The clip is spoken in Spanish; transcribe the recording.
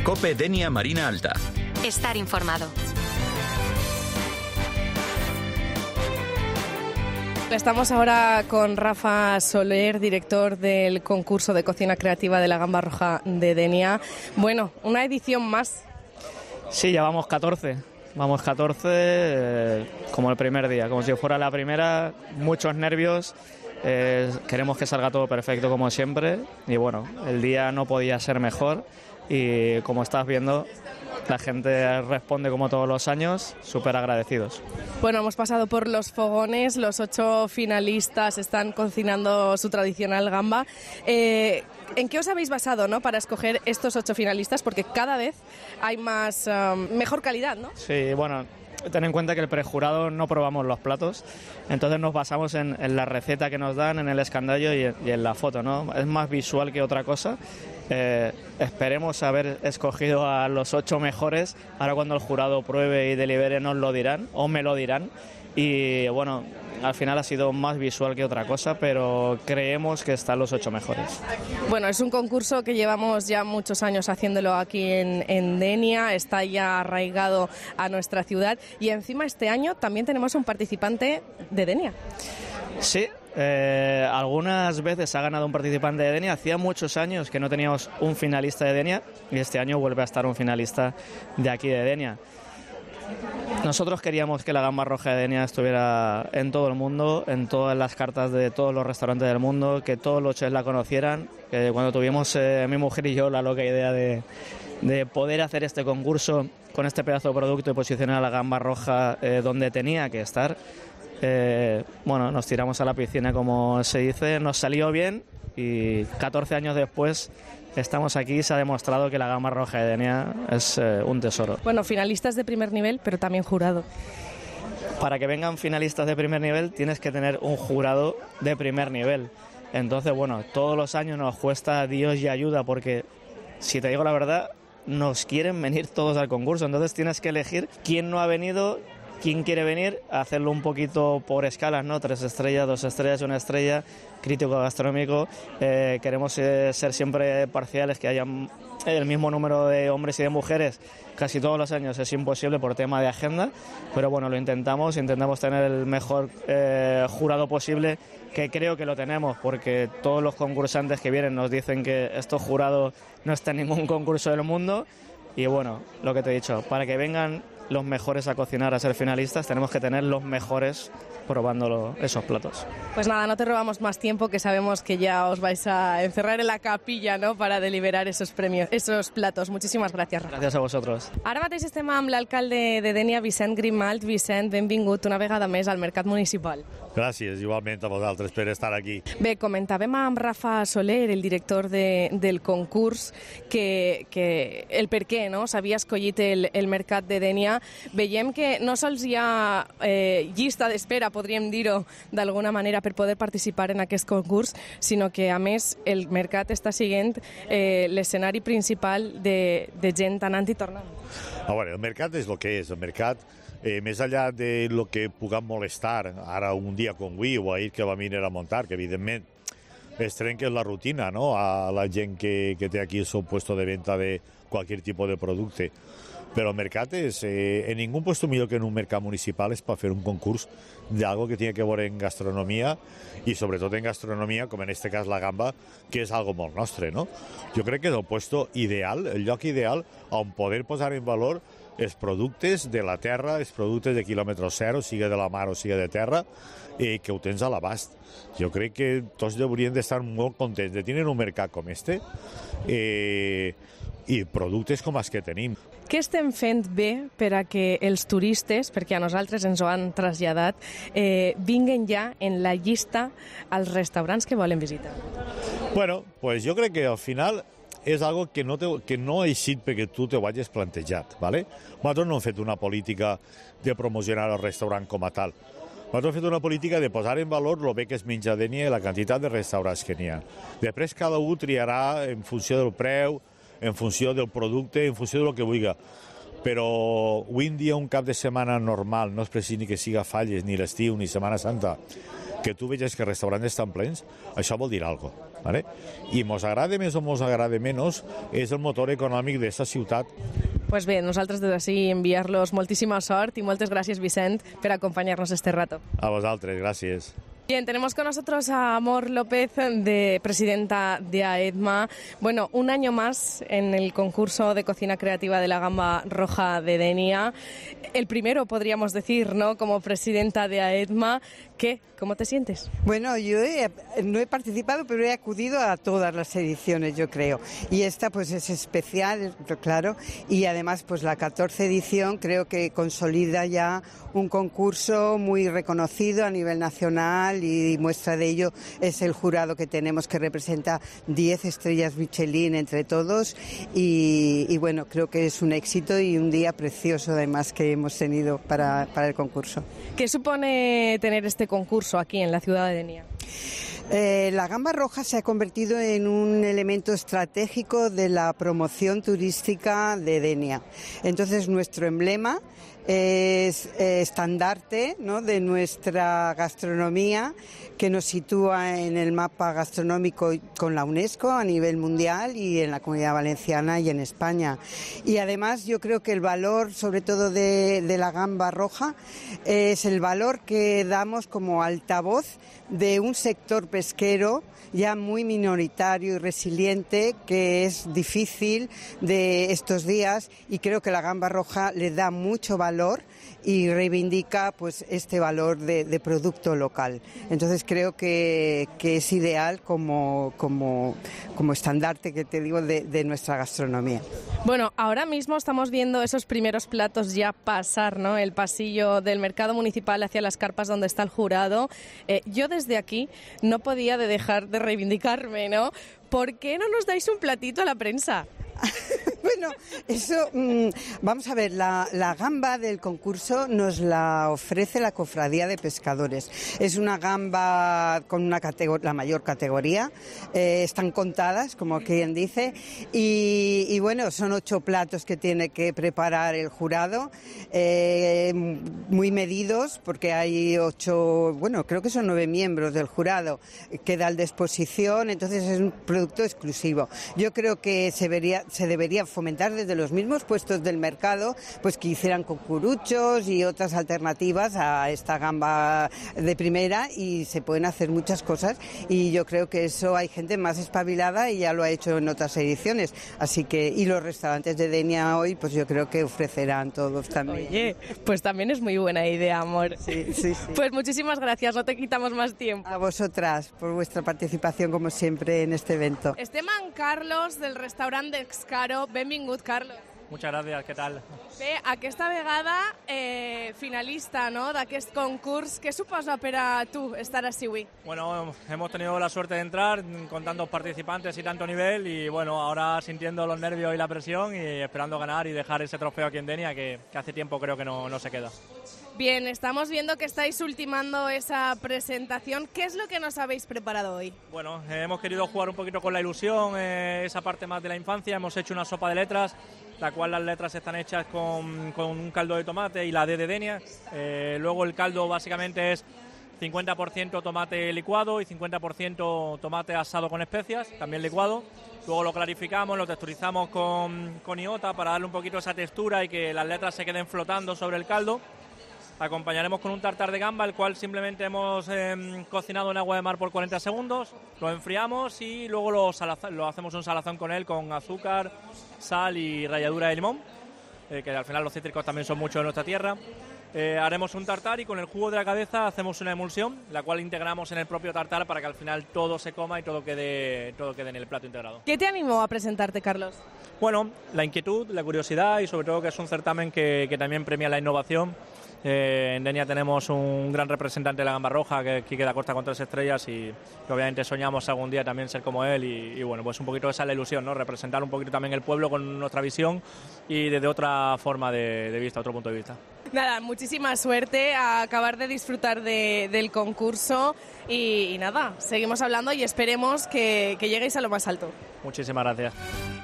COPE Denia Marina Alta. Estar informado. Estamos ahora con Rafa Soler, director del concurso de cocina creativa de la Gamba Roja de Denia. Bueno, una edición más. Sí, ya vamos 14. Vamos 14 como el primer día, como si fuera la primera, muchos nervios. Queremos que salga todo perfecto como siempre y bueno, el día no podía ser mejor y como estás viendo, la gente responde como todos los años, súper agradecidos. Bueno, hemos pasado por los fogones, los 8 finalistas están cocinando su tradicional gamba. ¿En qué os habéis basado, ¿no?, para escoger estos 8 finalistas? Porque cada vez hay mejor calidad, ¿no? Sí, bueno, ten en cuenta que el prejurado no probamos los platos, entonces nos basamos en la receta que nos dan, en el escandallo y en la foto, ¿no? Es más visual que otra cosa. Esperemos haber escogido a los 8 mejores. Ahora cuando el jurado pruebe y delibere nos lo dirán, o me lo dirán. Y bueno, al final ha sido más visual que otra cosa, pero creemos que están los 8 mejores. Bueno, es un concurso que llevamos ya muchos años haciéndolo aquí en Denia, está ya arraigado a nuestra ciudad y encima este año también tenemos un participante de Denia. Sí, algunas veces ha ganado un participante de Denia. Hacía muchos años que no teníamos un finalista de Denia y este año vuelve a estar un finalista de aquí de Denia. Nosotros queríamos que la Gamba Roja de Denia estuviera en todo el mundo, en todas las cartas de todos los restaurantes del mundo, que todos los chefs la conocieran. Cuando tuvimos mi mujer y yo la loca idea de poder hacer este concurso con este pedazo de producto y posicionar a la Gamba Roja donde tenía que estar, bueno, nos tiramos a la piscina, como se dice, nos salió bien y 14 años después estamos aquí y se ha demostrado que la Gamba Roja de Denia es un tesoro. Bueno, finalistas de primer nivel, pero también jurado. Para que vengan finalistas de primer nivel tienes que tener un jurado de primer nivel. Entonces, bueno, todos los años nos cuesta Dios y ayuda porque, si te digo la verdad, nos quieren venir todos al concurso. Entonces tienes que elegir quién no ha venido, quién quiere venir, hacerlo un poquito por escalas, ¿no? 3 estrellas, 2 estrellas, 1 estrella, crítico gastronómico. Queremos ser siempre parciales, que haya el mismo número de hombres y de mujeres casi todos los años. Es imposible por tema de agenda, pero bueno, lo intentamos tener el mejor jurado posible, que creo que lo tenemos, porque todos los concursantes que vienen nos dicen que estos jurados no están en ningún concurso del mundo. Y bueno, lo que te he dicho, para que vengan los mejores a cocinar, a ser finalistas, tenemos que tener los mejores probando esos platos. Pues nada, no te robamos más tiempo, que sabemos que ya os vais a encerrar en la capilla, ¿no?, para deliberar esos premios, esos platos. Muchísimas gracias, Rafa. Gràcies a vosaltres. Ara mateix estem amb l'alcalde de Denia, Vicent Grimalt. Vicent, benvingut una vegada més al Mercat Municipal. Gràcies, igualment a vosaltres per estar aquí. Bé, comentàvem amb Rafa Soler, el director del concurs, que el per què, no?, s'havia escollit el Mercat de Denia. Veiem que no sols hi ha llista d'espera, podríem dir-ho d'alguna manera, per poder participar en aquest concurs, sinó que, a més, el mercat està sent l'escenari principal de gent anant i tornant. A veure, el mercat és el que és. El mercat, més enllà de lo que puguem molestar ara un dia com avui o ahir que va venir a muntar, que evidentment es trenca la rutina, ¿no?, a la gent que té aquí el seu puesto de venta de qualsevol tipus de producte. Però el mercat és, en ningún puesto millor que en un mercat municipal és per fer un concurs d'algo que tiene que veure en gastronomia i sobretot en gastronomia, com en este cas la gamba, que és algo molt nostre, no? Jo crec que és el puesto ideal, el lloc ideal on poder posar en valor els productes de la terra, els productes de quilòmetre zero, sigui de la mar o sigui de terra, que ho tens a l'abast. Jo crec que tots haurien d'estar molt contents de tenir un mercat com este i productes com els que tenim. Què estem fent bé per a que els turistes, perquè a nosaltres ens ho han traslladat, vinguen ja en la llista als restaurants que volen visitar? Bueno, pues jo crec que al final és algo que no ha eixit perquè tu t'ho hagis plantejat, ¿vale? Nosaltres no hem fet una política de promocionar el restaurant com a tal. Nosaltres hem fet una política de posar en valor el bé que es menja a Denia i la quantitat de restaurants que n'hi ha. Després cada un triarà en funció del preu, en funció del producte, en funció del que vulgui. Però avui en dia un cap de setmana normal, no és precis ni que siga Falles, ni l'estiu, ni Setmana Santa, que tu veges que els restaurants estan plens, això vol dir alguna cosa. ¿vale? I mos agrada més o mos agrada menys, és el motor econòmic d'aquesta ciutat. Pues bé, nosaltres des d'ací enviar-los moltíssima sort i moltes gràcies, Vicent, per acompanyar-nos este rato. A vosaltres, gràcies. Bien, tenemos con nosotros a Amor López, presidenta de AEDMA. Bueno, un año más en el concurso de cocina creativa de la Gamba Roja de Denia. El primero, podríamos decir, ¿no?, como presidenta de AEDMA. ¿Qué? ¿Cómo te sientes? Bueno, yo no he participado, pero he acudido a todas las ediciones, yo creo. Y esta pues es especial, claro, y además pues la 14 edición creo que consolida ya un concurso muy reconocido a nivel nacional, y muestra de ello es el jurado que tenemos, que representa 10 estrellas Michelin entre todos, y bueno, creo que es un éxito y un día precioso además que hemos tenido para el concurso. ¿Qué supone tener este concurso aquí en la ciudad de Denia? La Gamba Roja se ha convertido en un elemento estratégico de la promoción turística de Denia. Entonces, nuestro emblema es estandarte, ¿no?, de nuestra gastronomía, que nos sitúa en el mapa gastronómico con la UNESCO a nivel mundial y en la Comunidad Valenciana y en España. Y además yo creo que el valor, sobre todo de la Gamba Roja, es el valor que damos como altavoz de un sector pesquero ya muy minoritario y resiliente, que es difícil de estos días, y creo que la Gamba Roja le da mucho valor y reivindica pues este valor de producto local. Entonces creo que es ideal como estandarte, que te digo, de nuestra gastronomía. Bueno, ahora mismo estamos viendo esos primeros platos ya pasar, ¿no?, el pasillo del mercado municipal hacia las carpas donde está el jurado. Yo desde aquí no podía dejar de reivindicarme, ¿no? ¿Por qué no nos dais un platito a la prensa? Bueno, eso, vamos a ver, la gamba del concurso nos la ofrece la Cofradía de Pescadores. Es una gamba con la mayor categoría, están contadas, como quien dice, y bueno, son 8 platos que tiene que preparar el jurado, muy medidos, porque hay 8, bueno, creo que son 9 miembros del jurado, queda al disposición, entonces es un producto exclusivo. Yo creo que se debería fomentar desde los mismos puestos del mercado, pues que hicieran cucuruchos y otras alternativas a esta gamba de primera, y se pueden hacer muchas cosas, y yo creo que eso hay gente más espabilada y ya lo ha hecho en otras ediciones, así que, y los restaurantes de Denia hoy, pues yo creo que ofrecerán todos también. Oye, pues también es muy buena idea, Amor. Sí, sí, sí. Pues muchísimas gracias, no te quitamos más tiempo. A vosotras por vuestra participación, como siempre, en este evento. Estem amb Carlos, del restaurant d'Excaro. Benvingut, Carlos. Muchas gracias, ¿qué tal? Bé, aquesta vegada finalista, no?, d'aquest concurs. Què suposa per a tu estar així avui? Bueno, hemos tenido la suerte de entrar con tantos participantes y tanto nivel, y bueno, ahora sintiendo los nervios y la presión y esperando ganar y dejar ese trofeo aquí en Denia, que hace tiempo creo que no se queda. Bien, estamos viendo que estáis ultimando esa presentación. ¿Qué es lo que nos habéis preparado hoy? Bueno, hemos querido jugar un poquito con la ilusión, esa parte más de la infancia. Hemos hecho una sopa de letras, la cual las letras están hechas con un caldo de tomate y la D de Denia. Luego el caldo básicamente es 50% tomate licuado y 50% tomate asado con especias, también licuado. Luego lo clarificamos, lo texturizamos con iota para darle un poquito esa textura y que las letras se queden flotando sobre el caldo. Acompañaremos con un tartar de gamba, el cual simplemente hemos cocinado en agua de mar por 40 segundos, lo enfriamos y luego lo hacemos un salazón con él, con azúcar, sal y ralladura de limón, que al final los cítricos también son mucho de nuestra tierra. Haremos un tartar y con el jugo de la cabeza hacemos una emulsión, la cual integramos en el propio tartar para que al final todo se coma y todo quede en el plato integrado. ¿Qué te animó a presentarte, Carlos? Bueno, la inquietud, la curiosidad y sobre todo que es un certamen que también premia la innovación. En Denia tenemos un gran representante de la Gamba Roja, que es Quique da Costa con 3 estrellas, y obviamente soñamos algún día también ser como él, y bueno, pues un poquito esa es la ilusión, ¿no? Representar un poquito también el pueblo con nuestra visión y desde otra forma de vista, otro punto de vista. Nada, muchísima suerte, a acabar de disfrutar del concurso y nada, seguimos hablando y esperemos que lleguéis a lo más alto. Muchísimas gracias.